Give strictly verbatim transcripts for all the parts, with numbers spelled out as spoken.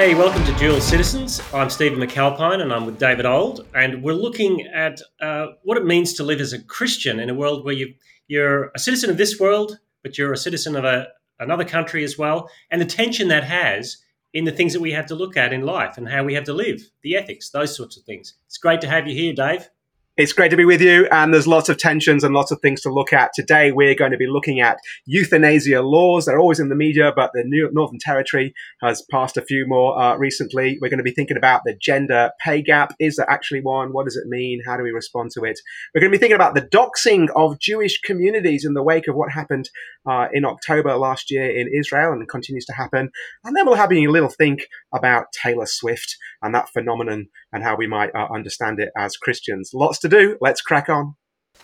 Hey, welcome to Dual Citizens. I'm Stephen McAlpine and I'm with David Old, and we're looking at uh, what it means to live as a Christian in a world where you, you're a citizen of this world, but you're a citizen of a, another country as well, and the tension that has in the things that we have to look at in life and how we have to live, the ethics, those sorts of things. It's great to have you here, Dave. It's great to be with you, and there's lots of tensions and lots of things to look at. Today, we're going to be looking at euthanasia laws. They're always in the media, but the New Northern Territory has passed a few more uh, recently. We're going to be thinking about the gender pay gap. Is there actually one? What does it mean? How do we respond to it? We're going to be thinking about the doxing of Jewish communities in the wake of what happened uh, in October last year in Israel and continues to happen. And then we'll have a little think about Taylor Swift and that phenomenon and how we might uh, understand it as Christians. Lots to do. Let's crack on.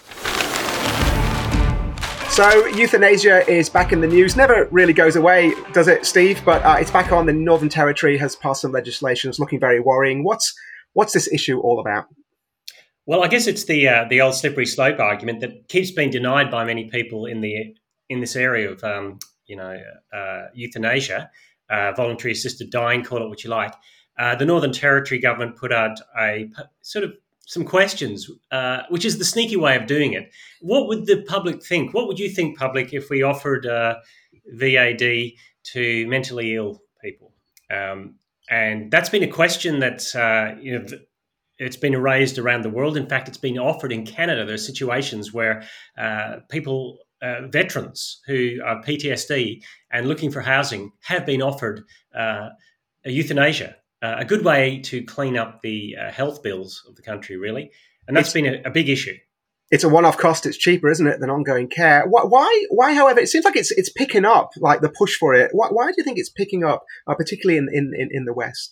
So euthanasia is back in the news. Never really goes away, does it, Steve? But uh, it's back on. The Northern Territory has passed some legislation. It's looking very worrying. What's what's this issue all about? Well, I guess it's the uh, the old slippery slope argument that keeps being denied by many people in the in this area of um, you know uh, euthanasia, uh, voluntary assisted dying, call it what you like. Uh, the Northern Territory government put out a sort of some questions, uh, which is the sneaky way of doing it. What would the public think? What would you think, public, if we offered uh, V A D to mentally ill people? Um, and that's been a question that's uh, you know it's been raised around the world. In fact, it's been offered in Canada. There are situations where uh, people, uh, veterans who are P T S D and looking for housing, have been offered uh, a euthanasia. Uh, a good way to clean up the uh, health bills of the country, really. And that's it's, been a, a big issue. It's a one-off cost. It's cheaper, isn't it, than ongoing care? Why, why, why however, it seems like it's it's picking up, like the push for it. Why, why do you think it's picking up, uh, particularly in, in, in the West?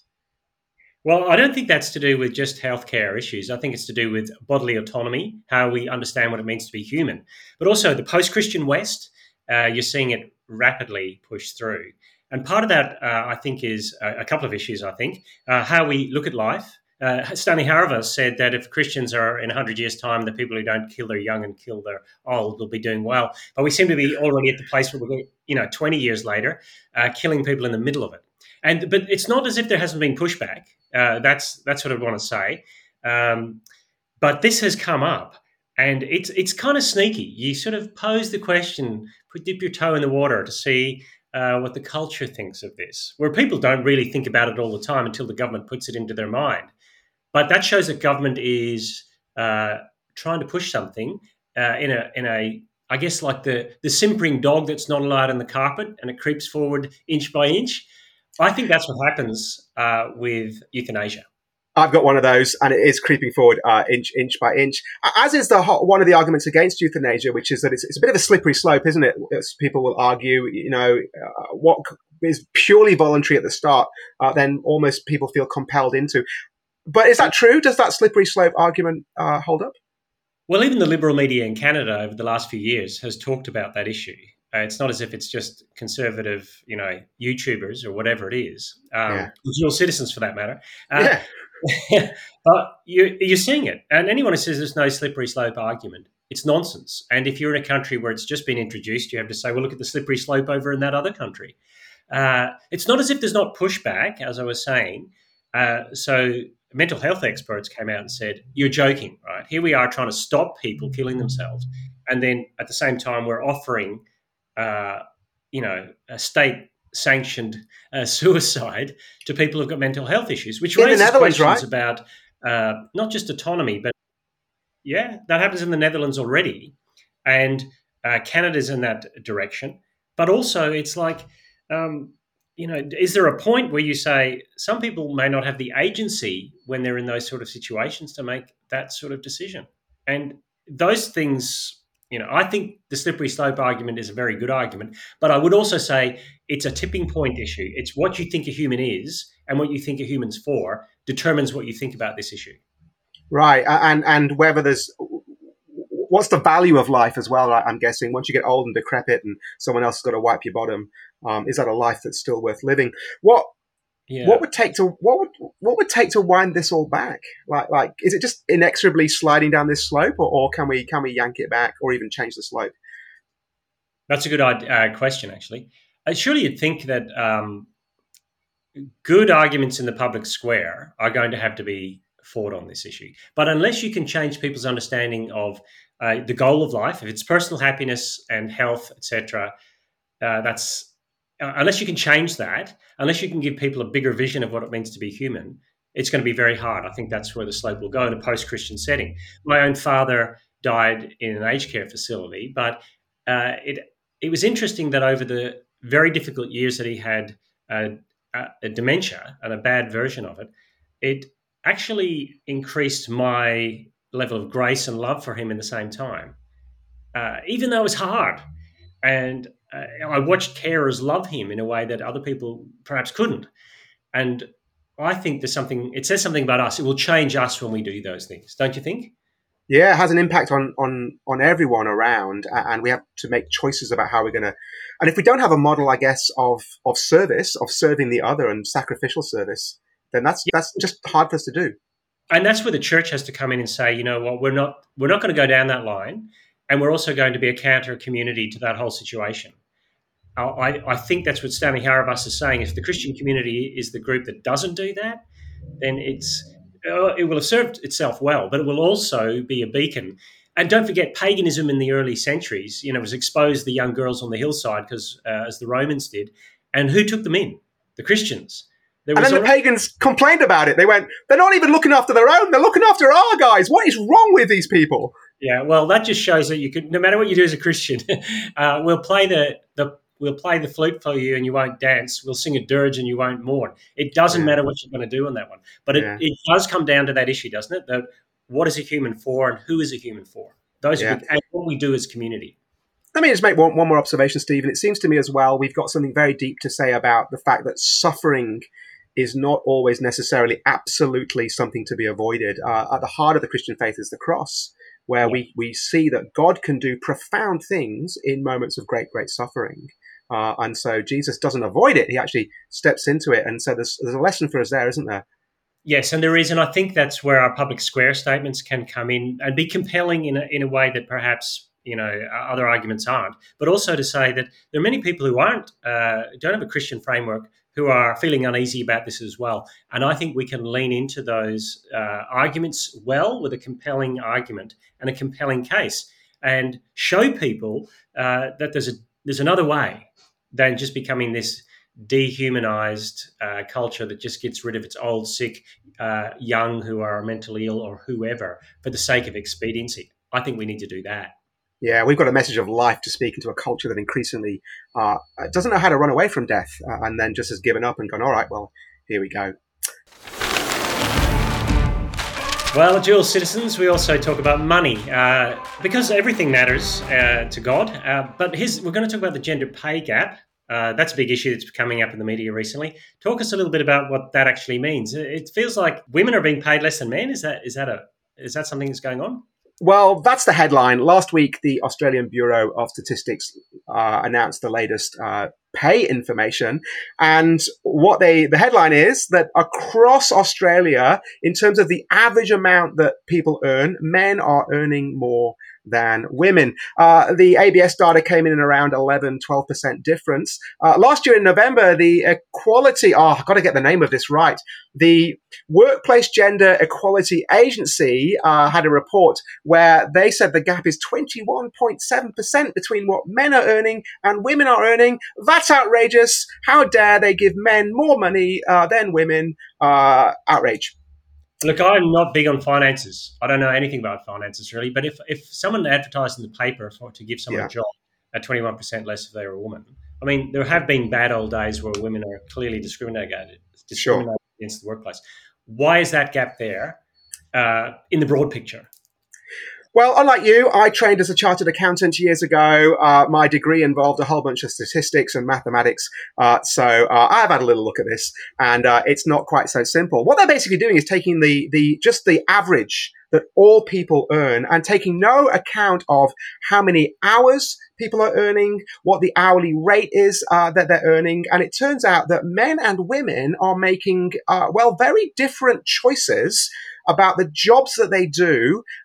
Well, I don't think that's to do with just healthcare issues. I think it's to do with bodily autonomy, how we understand what it means to be human. But also the post-Christian West, uh, you're seeing it rapidly push through. And part of that, uh, I think, is a, a couple of issues, I think. Uh, how we look at life. Uh, Stanley Hauerwas said that if Christians are in one hundred years' time, the people who don't kill their young and kill their old will be doing well. But we seem to be already at the place where we're, you know, twenty years later, uh, killing people in the middle of it. And But it's not as if there hasn't been pushback. Uh, that's that's what I want to say. Um, but this has come up. And it's it's kind of sneaky. You sort of pose the question, put dip your toe in the water to see Uh, what the culture thinks of this, where people don't really think about it all the time until the government puts it into their mind. But that shows that government is uh, trying to push something uh, in a, in a, I guess, like the the simpering dog that's not allowed on the carpet and it creeps forward inch by inch. I think that's what happens uh, with euthanasia. I've got one of those, and it is creeping forward uh, inch, inch by inch. As is the one of the arguments against euthanasia, which is that it's, it's a bit of a slippery slope, isn't it? As people will argue, you know, uh, what is purely voluntary at the start, uh, then almost people feel compelled into. But is that true? Does that slippery slope argument uh, hold up? Well, even the liberal media in Canada over the last few years has talked about that issue. Uh, it's not as if it's just conservative, you know, YouTubers or whatever it is, um, yeah. Dual citizens for that matter. Uh, yeah. But you, you're seeing it. And anyone who says there's no slippery slope argument, it's nonsense. And if you're in a country where it's just been introduced, you have to say, well, look at the slippery slope over in that other country. Uh, it's not as if there's not pushback, as I was saying. Uh, so mental health experts came out and said, you're joking, right? Here we are trying to stop people killing themselves. And then at the same time, we're offering, uh, you know, a state sanctioned uh, suicide to people who've got mental health issues, which in raises questions right? about uh, not just autonomy, but yeah, that happens in the Netherlands already. And uh, Canada's in that direction. But also it's like, um, you know, is there a point where you say some people may not have the agency when they're in those sort of situations to make that sort of decision? And those things, you know, I think the slippery slope argument is a very good argument, but I would also say it's a tipping point issue. It's what you think a human is and what you think a human's for determines what you think about this issue. Right. And and whether there's, what's the value of life as well, I'm guessing. Once you get old and decrepit and someone else has got to wipe your bottom, um, is that a life that's still worth living? What Yeah. What would take to what would what would take to wind this all back? Like like is it just inexorably sliding down this slope, or, or can we can we yank it back, or even change the slope? That's a good uh, question, actually. Uh, surely you'd think that um, good arguments in the public square are going to have to be fought on this issue. But unless you can change people's understanding of uh, the goal of life, if it's personal happiness and health, et cetera, uh, that's uh, unless you can change that, unless you can give people a bigger vision of what it means to be human, it's going to be very hard. I think that's where the slope will go in a post-Christian setting. My own father died in an aged care facility, but uh, it it was interesting that over the very difficult years that he had uh, a, a dementia and a bad version of it, it actually increased my level of grace and love for him in the same time, uh, even though it was hard. And uh, I watched carers love him in a way that other people perhaps couldn't. And I think there's something, it says something about us. It will change us when we do those things, don't you think? Yeah, it has an impact on on on everyone around, and we have to make choices about how we're going to. And if we don't have a model, I guess, of of service, of serving the other and sacrificial service, then that's that's just hard for us to do. And that's where the church has to come in and say, you know what, we're not we're not going to go down that line, and we're also going to be a counter community to that whole situation. I, I think that's what Stanley Hauerwas is saying. If the Christian community is the group that doesn't do that, then it's uh, it will have served itself well, but it will also be a beacon. And don't forget, paganism in the early centuries, you know, was exposed the young girls on the hillside because, uh, as the Romans did, and who took them in? The Christians. There and then the pagans complained about it. They went, they're not even looking after their own. They're looking after our guys. What is wrong with these people? Yeah, well, that just shows that you could, no matter what you do as a Christian, uh, we'll play the the we'll play the flute for you and you won't dance. We'll sing a dirge and you won't mourn. It doesn't yeah. matter what you're going to do on that one. But it, yeah. it does come down to that issue, doesn't it? That what is a human for and who is a human for? Those yeah. are the, and what we do as community. Let me just make one, one more observation, Stephen. It seems to me as well we've got something very deep to say about the fact that suffering is not always necessarily absolutely something to be avoided. Uh, at the heart of the Christian faith is the cross, where yeah. we, we see that God can do profound things in moments of great, great suffering. Uh, and so Jesus doesn't avoid it. He actually steps into it. And so there's, there's a lesson for us there, isn't there? Yes, and there is. And I think that's where our public square statements can come in and be compelling in a, in a way that perhaps, you know, other arguments aren't. But also to say that there are many people who aren't, uh, don't have a Christian framework who are feeling uneasy about this as well. And I think we can lean into those uh, arguments well with a compelling argument and a compelling case and show people uh, that there's a there's another way than just becoming this dehumanized uh, culture that just gets rid of its old, sick, uh, young who are mentally ill or whoever for the sake of expediency. I think we need to do that. Yeah, we've got a message of life to speak into a culture that increasingly uh, doesn't know how to run away from death uh, and then just has given up and gone, all right, well, here we go. Well, dual citizens, we also talk about money uh, because everything matters uh, to God. Uh, but here's, we're going to talk about the gender pay gap. Uh, that's a big issue that's coming up in the media recently. Talk us a little bit about what that actually means. It feels like women are being paid less than men. Is that is that a is that something that's going on? Well, that's the headline. Last week, the Australian Bureau of Statistics uh, announced the latest uh, pay information. And what they, the headline is that across Australia, in terms of the average amount that people earn, men are earning more than women. Uh, the A B S data came in at around eleven, twelve percent difference. Uh, last year in November, the Equality, oh, I've got to get the name of this right. The Workplace Gender Equality Agency uh, had a report where they said the gap is twenty-one point seven percent between what men are earning and women are earning. That's outrageous. How dare they give men more money uh, than women? Uh, outrage. Look, I'm not big on finances. I don't know anything about finances, really. But if, if someone advertised in the paper for to give someone yeah. a job at twenty-one percent less if they were a woman, I mean, there have been bad old days where women are clearly discriminated, discriminated sure. against the workplace. Why is that gap there uh, in the broad picture? Well, unlike you, I trained as a chartered accountant years ago. Uh, my degree involved a whole bunch of statistics and mathematics. Uh, so uh, I've had a little look at this, and uh, it's not quite so simple. What they're basically doing is taking the the just the average that all people earn and taking no account of how many hours people are earning, what the hourly rate is uh, that they're earning. And it turns out that men and women are making, uh, well, very different choices about the jobs that they do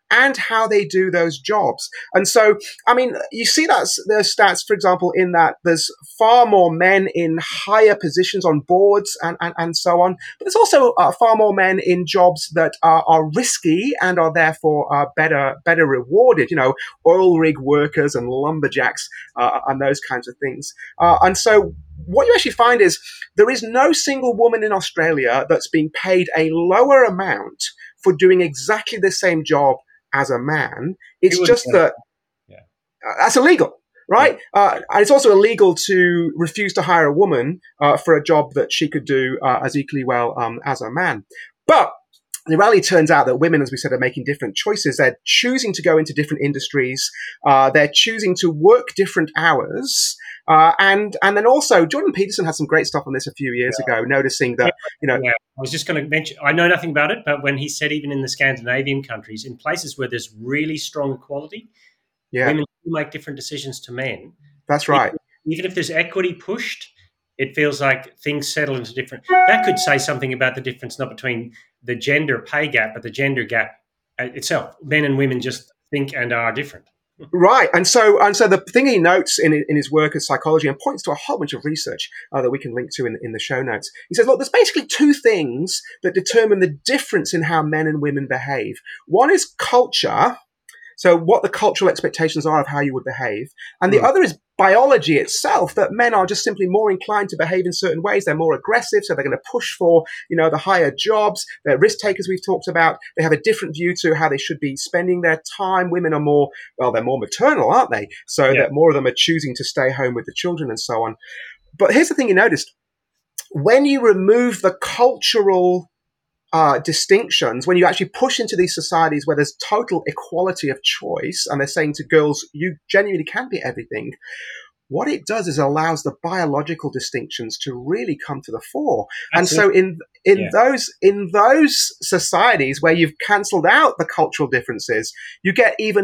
and how they do those jobs. And so, I mean, you see that there's stats, for example, in that there's far more men in higher positions on boards and, and, and so on. But there's also uh, far more men in jobs that are, are risky and are therefore uh, better better rewarded. You know, oil rig workers and lumberjacks uh, and those kinds of things. Uh, and so what you actually find is there is no single woman in Australia that's being paid a lower amount for doing exactly the same job as a man. It's just that yeah. uh, that's illegal. Right? Yeah. Uh, and it's also illegal to refuse to hire a woman uh, for a job that she could do uh, as equally well um, as a man. But the reality turns out that women, as we said, are making different choices. They're choosing to go into different industries. Uh, they're choosing to work different hours. Uh, and and then also, Jordan Peterson had some great stuff on this a few years yeah. ago, noticing that, you know. Yeah. I was just going to mention, I know nothing about it, but when he said even in the Scandinavian countries, in places where there's really strong equality, yeah. women make different decisions to men. That's right. Even, even if there's equity pushed, it feels like things settle into different. That could say something about the difference not between the gender pay gap, but the gender gap itself. Men and women just think and are different. Right, and so and so the thing he notes in in his work as psychology and points to a whole bunch of research uh, that we can link to in in the show notes. He says, look, there's basically two things that determine the difference in how men and women behave. One is culture. So what the cultural expectations are of how you would behave. And the mm. other is biology itself, that men are just simply more inclined to behave in certain ways. They're more aggressive, so they're going to push for, you know, the higher jobs. They're risk takers, we've talked about. They have a different view to how they should be spending their time. Women are more, well, they're more maternal, aren't they? So yeah. that more of them are choosing to stay home with the children and so on. But here's the thing you noticed. When you remove the cultural Uh, distinctions, when you actually push into these societies where there's total equality of choice and they're saying to girls, you genuinely can be everything, what it does is allows the biological distinctions to really come to the fore. Absolutely. And so in in yeah. those in those societies where you've cancelled out the cultural differences, you get even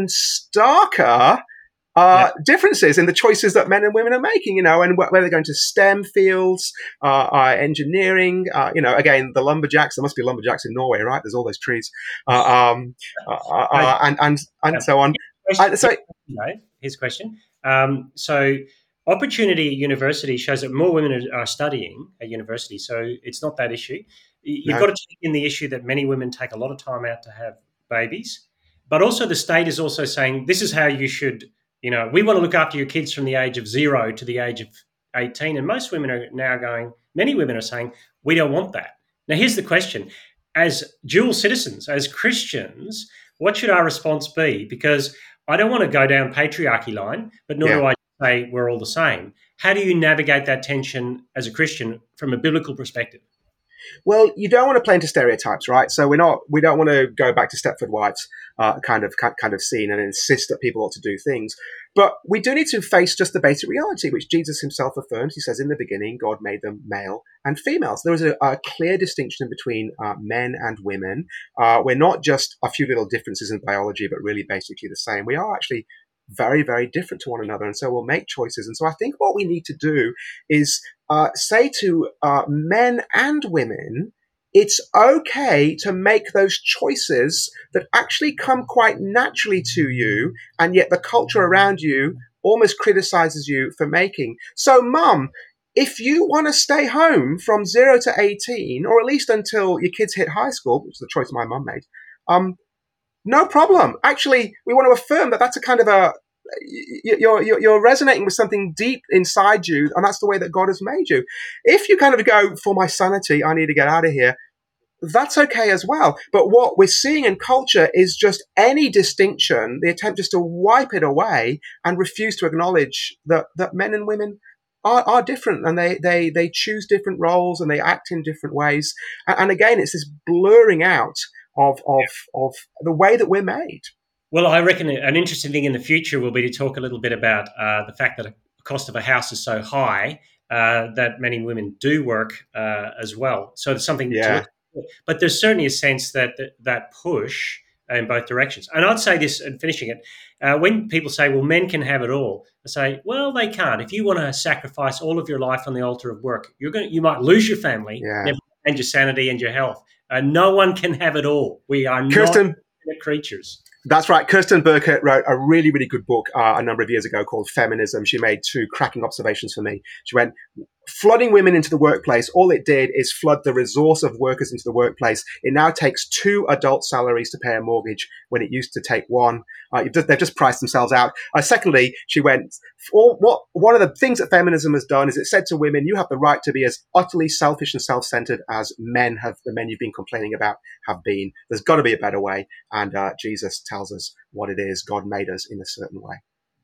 starker Uh, yeah. differences in the choices that men and women are making, you know, and wh- whether they're going to STEM fields, uh, uh, engineering, uh, you know, again, the lumberjacks, there must be lumberjacks in Norway, right? There's all those trees, uh, um, uh, uh, and, and, and so on. Uh, so, here's a question. Um, so Opportunity University shows that more women are studying at university, so it's not that issue. You've no. got to take in the issue that many women take a lot of time out to have babies, but also the state is also saying this is how you should. You know, we want to look after your kids from the age of zero to the age of eighteen. And most women are now going, many women are saying, we don't want that. Now, here's the question. As dual citizens, as Christians, what should our response be? Because I don't want to go down patriarchy line, but nor yeah. do I say we're all the same. How do you navigate that tension as a Christian from a biblical perspective? Well, you don't want to play into stereotypes, right? So we're not, we don't want to go back to Stepford Wife's uh, kind of kind of scene and insist that people ought to do things. But we do need to face just the basic reality, which Jesus himself affirms. He says, in the beginning, God made them male and females. There is a, a clear distinction between uh, men and women. Uh, we're not just a few little differences in biology, but really basically the same. We are actually very, very different to one another. And so we'll make choices. And so I think what we need to do is uh, say to uh, men and women, it's okay to make those choices that actually come quite naturally to you, and yet the culture around you almost criticizes you for making. So, Mum, if you want to stay home from zero to eighteen, or at least until your kids hit high school, which is the choice my mum made, um, no problem. Actually, we want to affirm that that's a kind of a, you're, you're, you're resonating with something deep inside you, and that's the way that God has made you. If you kind of go, for my sanity, I need to get out of here, that's okay as well. But what we're seeing in culture is just any distinction, the attempt just to wipe it away and refuse to acknowledge that, that men and women are, are different, and they, they, they choose different roles and they act in different ways. And, and again, it's this blurring out of, of, of the way that we're made. Well, I reckon an interesting thing in the future will be to talk a little bit about uh, the fact that the cost of a house is so high uh, that many women do work uh, as well. So it's something yeah. to look at. But there's certainly a sense that that, that push in both directions. And I'd say this, and finishing it, uh, when people say, well, men can have it all, I say, well, they can't. If you want to sacrifice all of your life on the altar of work, you're going to, you might lose your family yeah. and your sanity and your health. Uh, no one can have it all. We are Kirsten, not creatures. That's right. Kirsten Burkett wrote a really, really good book uh, a number of years ago called Feminism. She made two cracking observations for me. She went, flooding women into the workplace, all it did is flood the resource of workers into the workplace. It now takes two adult salaries to pay a mortgage when it used to take one. Uh, they've just priced themselves out. Uh, secondly, she went, all, what, one of the things that feminism has done is it said to women, you have the right to be as utterly selfish and self-centered as men have, the men you've been complaining about have been. There's got to be a better way. And uh, Jesus tells us what it is. God made us in a certain way.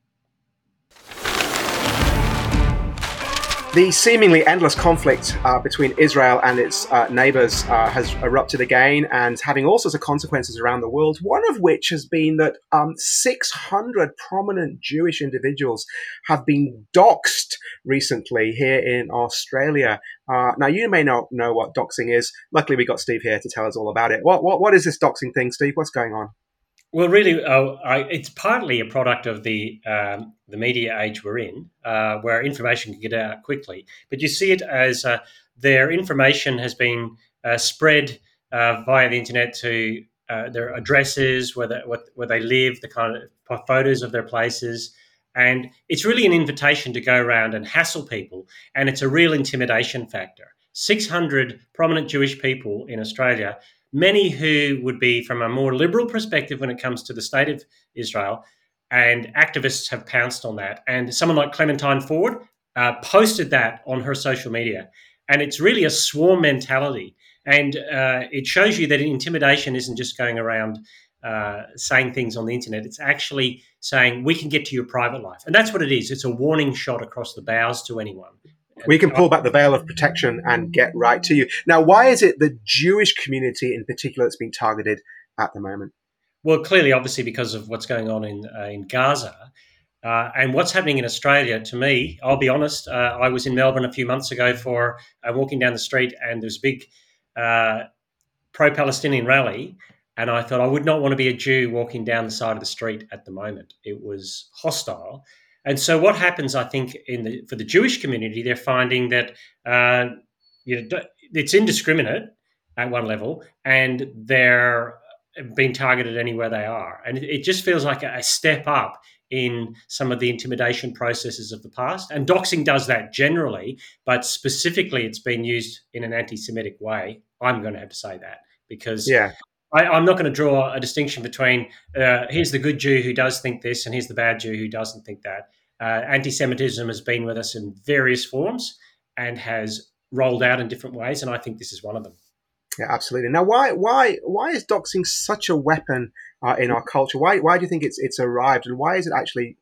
The seemingly endless conflict uh, between Israel and its uh, neighbors uh, has erupted again and having all sorts of consequences around the world, one of which has been that um, six hundred prominent Jewish individuals have been doxxed recently here in Australia. Uh, now, you may not know what doxing is. Luckily, we got Steve here to tell us all about it. What, what, what is this doxing thing, Steve? What's going on? Well, really, uh, I, it's partly a product of the um, the media age we're in, uh, where information can get out quickly. But you see it as uh, their information has been uh, spread uh, via the internet to uh, their addresses, where they, what, where they live, the kind of photos of their places. And it's really an invitation to go around and hassle people. And it's a real intimidation factor. six hundred prominent Jewish people in Australia, many who would be from a more liberal perspective when it comes to the state of Israel, and activists have pounced on that. And someone like Clementine Ford uh, posted that on her social media. And it's really a swarm mentality. And uh, it shows you that intimidation isn't just going around uh, saying things on the internet. It's actually saying, we can get to your private life. And that's what it is. It's a warning shot across the bows to anyone. We can pull back the veil of protection and get right to you. Now, why is it the Jewish community in particular that's being targeted at the moment? Well, clearly, obviously, because of what's going on in uh, in Gaza. Uh, and what's happening in Australia, to me, I'll be honest, uh, I was in Melbourne a few months ago for uh, walking down the street, and there's a big uh, pro-Palestinian rally. And I thought I would not want to be a Jew walking down the side of the street at the moment. It was hostile. And so what happens, I think, in the for the Jewish community, they're finding that uh, you know, it's indiscriminate at one level, and they're being targeted anywhere they are. And it, it just feels like a, a step up in some of the intimidation processes of the past. And doxing does that generally, but specifically it's been used in an anti-Semitic way. I'm going to have to say that because yeah. I, I'm not going to draw a distinction between uh, here's the good Jew who does think this and here's the bad Jew who doesn't think that. Uh, anti-Semitism has been with us in various forms and has rolled out in different ways, and I think this is one of them. Yeah, absolutely. Now, why why why is doxing such a weapon uh, in our culture? Why why do you think it's it's arrived, and why is it actually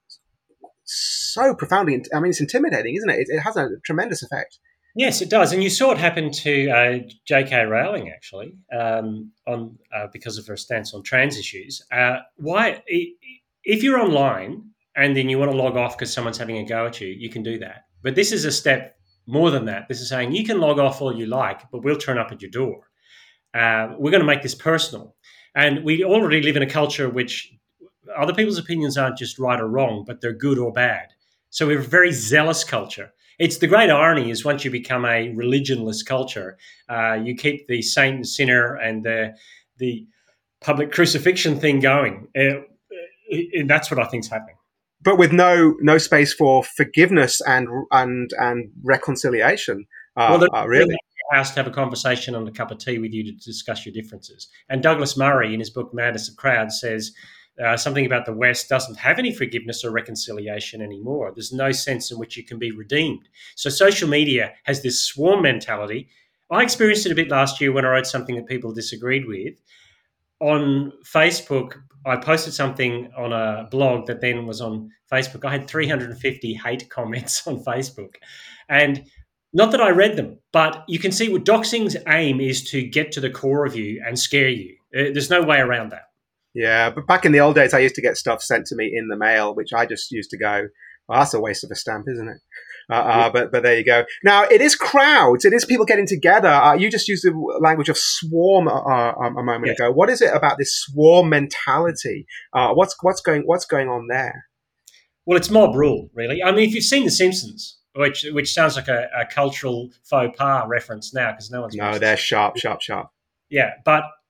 so profoundly? I mean, it's intimidating, isn't it? It, it has a tremendous effect. Yes, it does, and you saw it happen to uh, J K Rowling actually, um, on uh, because of her stance on trans issues. Uh, why, if you're online and then you want to log off because someone's having a go at you, you can do that. But this is a step more than that. This is saying you can log off all you like, but we'll turn up at your door. Uh, we're going to make this personal, and we already live in a culture which other people's opinions aren't just right or wrong, but they're good or bad. So we're a very zealous culture. It's the great irony is once you become a religionless culture, uh, you keep the saint and sinner and the the public crucifixion thing going. Uh, and that's what I think is happening. But with no no space for forgiveness and and and reconciliation. Uh, well, uh, really. House to have a conversation on a cup of tea with you to discuss your differences. And Douglas Murray, in his book Madness of Crowds, says uh, something about the West doesn't have any forgiveness or reconciliation anymore. There's no sense in which you can be redeemed. So social media has this swarm mentality. I experienced it a bit last year when I wrote something that people disagreed with. On Facebook, I posted something on a blog that then was on Facebook. I had three hundred fifty hate comments on Facebook. And not that I read them, but you can see what doxing's aim is to get to the core of you and scare you. There's no way around that. Yeah, but back in the old days, I used to get stuff sent to me in the mail, which I just used to go, well, that's a waste of a stamp, isn't it? Uh, uh, but but there you go. Now, it is crowds. It is people getting together. Uh, you just used the language of swarm uh, a moment yeah. ago. What is it about this swarm mentality? Uh, what's what's going what's going on there? Well, it's mob rule, really. I mean, if you've seen The Simpsons, which which sounds like a, a cultural faux pas reference now because no one's no, they're sharp, sharp, sharp. Yeah, but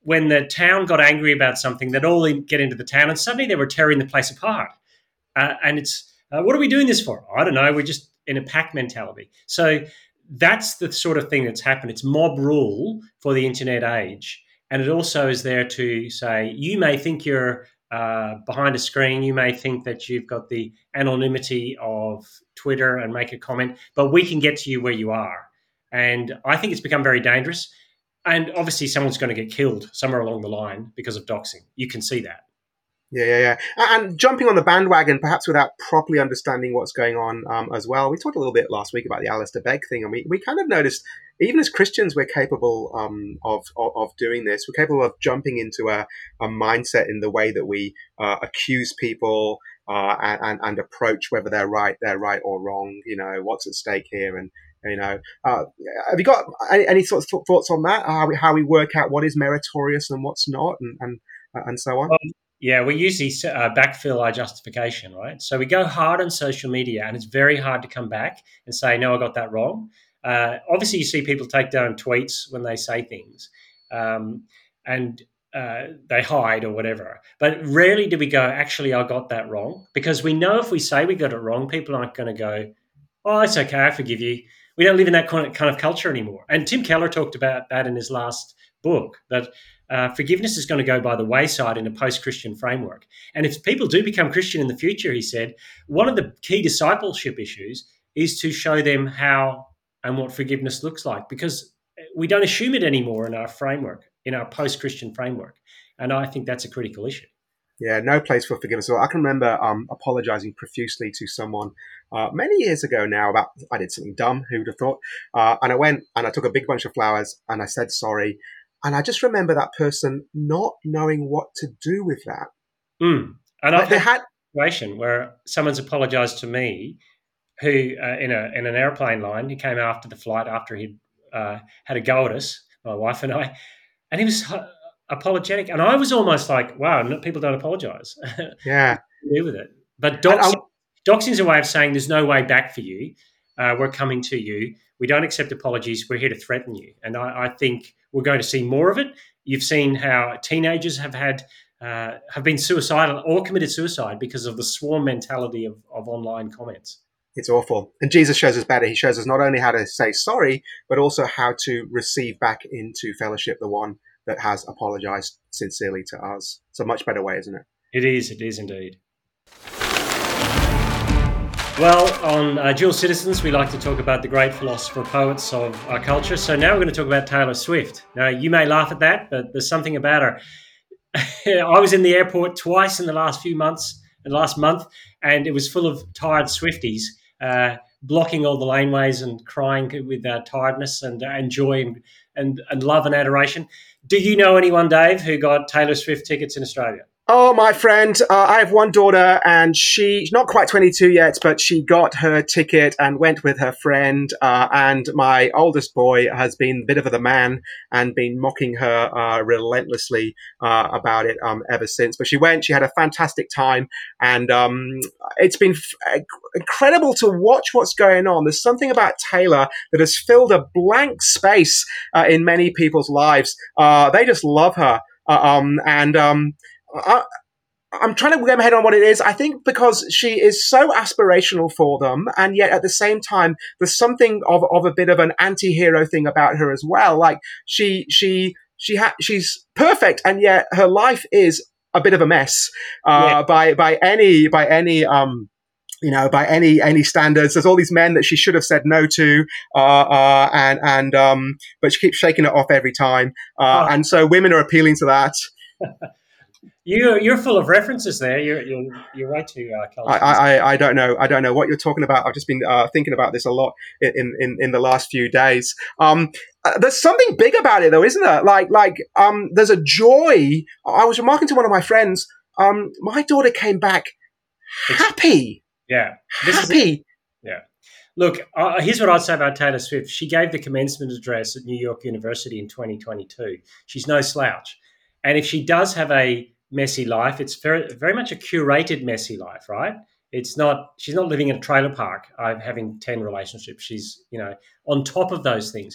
when the town got angry about something, they'd all in, get into the town, and suddenly they were tearing the place apart. Uh, and it's, uh, what are we doing this for? I don't know. We're just in a pack mentality. So that's the sort of thing that's happened. It's mob rule for the internet age. And it also is there to say, you may think you're uh, behind a screen. You may think that you've got the anonymity of Twitter and make a comment, but we can get to you where you are. And I think it's become very dangerous. And obviously someone's going to get killed somewhere along the line because of doxing. You can see that. Yeah, yeah, yeah. And jumping on the bandwagon, perhaps without properly understanding what's going on um, as well. We talked a little bit last week about the Alistair Begg thing, and we, we kind of noticed, even as Christians, we're capable um, of, of of doing this. We're capable of jumping into a, a mindset in the way that we uh, accuse people uh, and, and, and approach whether they're right, they're right or wrong. You know, what's at stake here, and you know, uh, have you got any, any sort of thoughts on that? How we, how we work out what is meritorious and what's not, and and, and so on. Well, yeah, we usually uh, backfill our justification, right? So we go hard on social media, and it's very hard to come back and say, no, I got that wrong. Uh, obviously, you see people take down tweets when they say things, um, and uh, they hide or whatever. But rarely do we go, actually, I got that wrong. Because we know if we say we got it wrong, people aren't going to go, oh, it's okay, I forgive you. We don't live in that kind of, kind of culture anymore. And Tim Keller talked about that in his last book, that Uh, forgiveness is going to go by the wayside in a post-Christian framework. And if people do become Christian in the future, he said, one of the key discipleship issues is to show them how and what forgiveness looks like, because we don't assume it anymore in our framework, in our post-Christian framework. And I think that's a critical issue. Yeah, no place for forgiveness. Well, I can remember um, apologizing profusely to someone uh, many years ago now about I did something dumb, who would have thought? Uh, and I went and I took a big bunch of flowers and I said sorry. And I just remember that person not knowing what to do with that. Mm. And I've they had, had a situation where someone's apologized to me who, uh, in a in an airplane line, he came after the flight after he'd uh, had a go at us, my wife and I, and he was uh, apologetic. And I was almost like, wow, no, people don't apologize. Yeah. do with it. But doxing, doxing is a way of saying there's no way back for you. Uh, we're coming to you. We don't accept apologies. We're here to threaten you. And I, I think we're going to see more of it. You've seen how teenagers have had uh, have been suicidal or committed suicide because of the swarm mentality of, of online comments. It's awful. And Jesus shows us better. He shows us not only how to say sorry, but also how to receive back into fellowship the one that has apologized sincerely to us. It's a much better way, isn't it? It is. It is indeed. Well, on uh, Dual Citizens, we like to talk about the great philosopher poets of our culture. So now we're going to talk about Taylor Swift. Now, you may laugh at that, but there's something about her. I was in the airport twice in the last few months, the last month, and it was full of tired Swifties uh, blocking all the laneways and crying with uh, tiredness and, uh, and joy and, and, and love and adoration. Do you know anyone, Dave, who got Taylor Swift tickets in Australia? Oh, my friend, uh, I have one daughter and she's not quite twenty-two yet, but she got her ticket and went with her friend. Uh, and my oldest boy has been a bit of the man and been mocking her uh, relentlessly uh, about it um, ever since. But she went, she had a fantastic time. And um, it's been f- incredible to watch what's going on. There's something about Taylor that has filled a blank space uh, in many people's lives. Uh, they just love her. Uh, um, and... Um, I, I'm trying to get my head on what it is. I think because she is so aspirational for them, and yet at the same time, there's something of, of a bit of an anti-hero thing about her as well. Like she she she ha- she's perfect, and yet her life is a bit of a mess uh, yeah. by by any by any um. You know, by any any standards, there's all these men that she should have said no to, uh, uh, and and um, but she keeps shaking it off every time, uh, oh. and so women are appealing to that. You you're full of references there. You're you're, you're right to uh, culture. I, I I don't know. I don't know what you're talking about. I've just been uh, thinking about this a lot in in, in the last few days. Um, uh, there's something big about it, though, isn't there? Like like um, there's a joy. I was remarking to one of my friends. Um, my daughter came back happy. Yeah, this happy. Is, yeah. Look, uh, here's what I'd say about Taylor Swift. She gave the commencement address at New York University in twenty twenty-two. She's no slouch, and if she does have a messy life, it's very very much a curated messy life, right? It's not, she's not living in a trailer park uh, having ten relationships. She's, you know, on top of those things.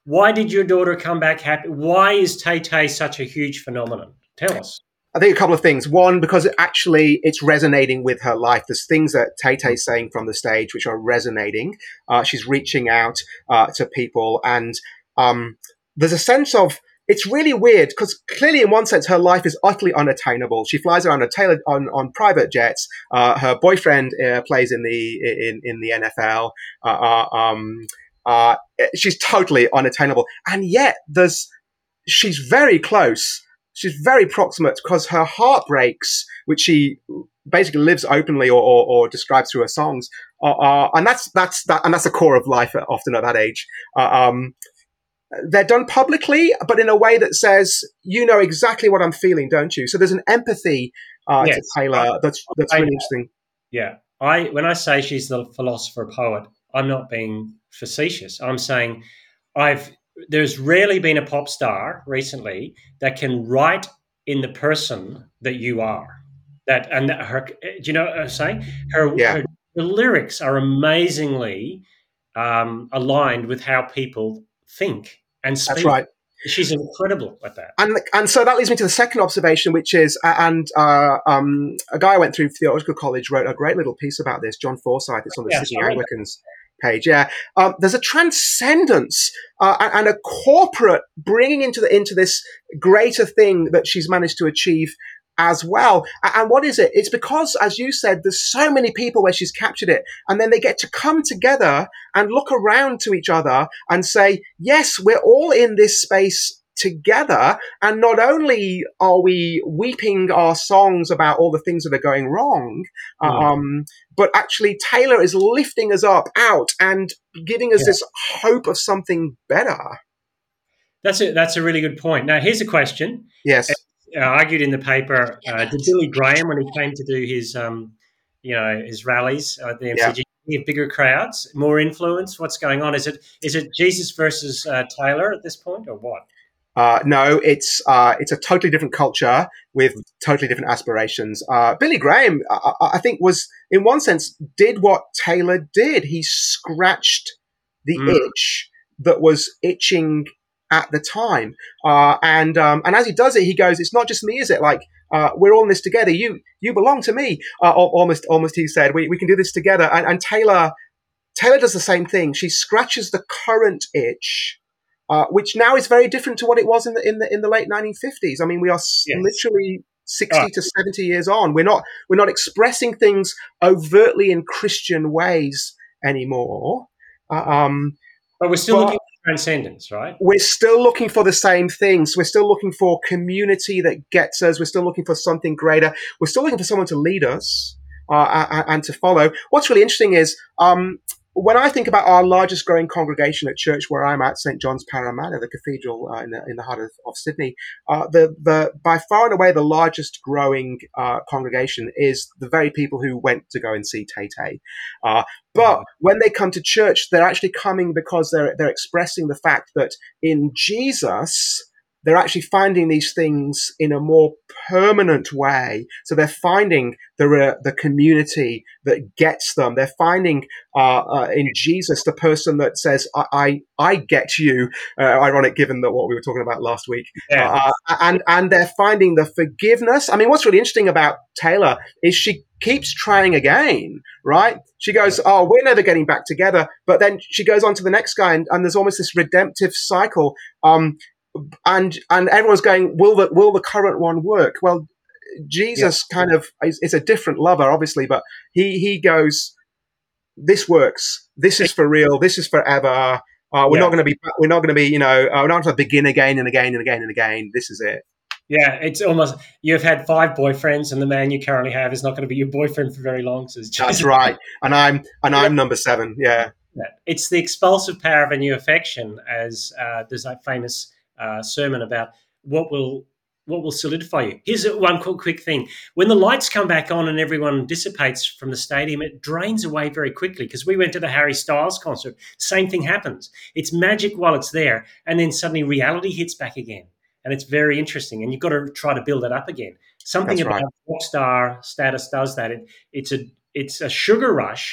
Why did your daughter come back happy? Why is Tay Tay such a huge phenomenon? Tell us. I think a couple of things. One, because it actually it's resonating with her life. There's things that Tay Tay's saying from the stage which are resonating. Uh, she's reaching out uh, to people, and um, there's a sense of it's really weird because clearly, in one sense, her life is utterly unattainable. She flies around on tailor, on, on private jets. Uh, her boyfriend uh, plays in the in in the N F L. Uh, uh, um, uh, she's totally unattainable, and yet there's she's very close. She's very proximate because her heartbreaks, which she basically lives openly or, or, or describes through her songs, are, are, and that's that's that, and that's the core of life. Often at that age, uh, um, they're done publicly, but in a way that says, "You know exactly what I'm feeling, don't you?" So there's an empathy uh, yes. to Taylor that's that's really interesting. Yeah, I when I say she's the philosopher poet, I'm not being facetious. I'm saying I've. There's rarely been a pop star recently that can write in the person that you are. That and that her, do you know what I'm saying? Her, yeah. her, her lyrics are amazingly um, aligned with how people think and speak. That's right. She's incredible at that. And and so that leads me to the second observation, which is, and uh, um, a guy I went through theological college wrote a great little piece about this, John Forsyth. It's on the yeah, Sydney Anglicans page. Yeah, um, there's a transcendence uh, and a corporate bringing into the into this greater thing that she's managed to achieve as well. And what is it? It's because, as you said, there's so many people where she's captured it, and then they get to come together and look around to each other and say, yes, we're all in this space together, and not only are we weeping our songs about all the things that are going wrong, mm. um, but actually Taylor is lifting us up out and giving us yeah. this hope of something better. That's a, that's a really good point. Now, here's a question. Yes. Uh, argued in the paper, uh, did Billy Graham, when he came to do his, um, you know, his rallies at the M C G, yeah. have bigger crowds, more influence? What's going on? Is it is it Jesus versus uh, Taylor at this point, or what? Uh, no, it's uh, it's a totally different culture with totally different aspirations. Uh, Billy Graham, I, I think, was in one sense did what Taylor did. He scratched the mm. itch that was itching at the time, uh, and um, and as he does it, he goes, "It's not just me, is it? Like uh, we're all in this together. You you belong to me." Uh, almost almost he said, "We we can do this together." And, and Taylor Taylor does the same thing. She scratches the current itch. Uh, which now is very different to what it was in the in the in the late nineteen fifties. I mean, we are yes. literally sixty oh. to seventy years on. We're not we're not expressing things overtly in Christian ways anymore. Uh, um, but we're still but looking for transcendence, right? We're still looking for the same things. We're still looking for community that gets us. We're still looking for something greater. We're still looking for someone to lead us uh, and, and to follow. What's really interesting is. Um, When I think about our largest growing congregation at church where I'm at, Saint John's Parramatta, the cathedral uh, in, the, in the heart of, of Sydney, uh, the, the by far and away the largest growing uh, congregation is the very people who went to go and see Tay Tay. Uh, but mm-hmm. when they come to church, they're actually coming because they're they're expressing the fact that in Jesus, they're actually finding these things in a more permanent way. So they're finding the uh, the community that gets them. They're finding uh, uh, in Jesus the person that says, "I I, I get you." Uh, ironic, given that what we were talking about last week. Yeah. Uh, and and they're finding the forgiveness. I mean, what's really interesting about Taylor is she keeps trying again, right? She goes, "Oh, we're never getting back together," but then she goes on to the next guy, and, and there's almost this redemptive cycle. Um, And and everyone's going, will the will the current one work? Well, Jesus yeah. kind of is, is a different lover, obviously, but he he goes, this works. This is for real. This is forever. Uh, we're yeah. not going to be we're not going to be you know uh, we're not going to begin again and again and again and again. This is it. Yeah, it's almost you've had five boyfriends, and the man you currently have is not going to be your boyfriend for very long. So that's right. And I'm and I'm number seven. Yeah. It's the expulsive power of a new affection, as uh, there's that famous. Uh, sermon about what will what will solidify you. Here's one quick, quick thing. When the lights come back on and everyone dissipates from the stadium, it drains away very quickly because we went to the Harry Styles concert. Same thing happens. It's magic while it's there, and then suddenly reality hits back again. And it's very interesting, and you've got to try to build it up again. Something That's about right. rock star status does that. It, it's a it's a sugar rush,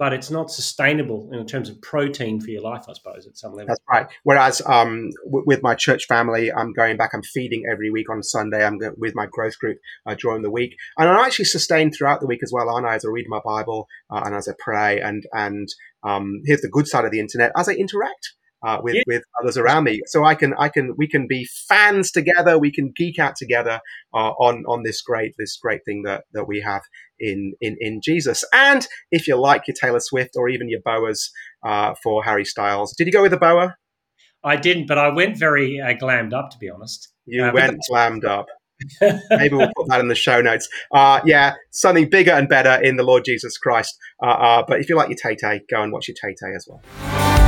but it's not sustainable in terms of protein for your life, I suppose, at some level. That's right. Whereas um, w- with my church family, I'm going back, I'm feeding every week on Sunday. I'm go- with my growth group uh, during the week. And I'm actually sustained throughout the week as well, aren't I, as I read my Bible uh, and as I pray. And, and um, here's the good side of the internet, as I interact uh, with, Yeah. with others around me. So I can, I can, we can be fans together. We can geek out together uh, on, on this great, this great thing that, that we have in, in, in Jesus. And if you like your Taylor Swift or even your boas uh, for Harry Styles, did you go with a boa? I didn't, but I went very uh, glammed up, to be honest. You Uh, went glammed up. Maybe we'll put that in the show notes. Uh, yeah, something bigger and better in the Lord Jesus Christ. Uh, uh, but if you like your Tay Tay, go and watch your Tay Tay as well.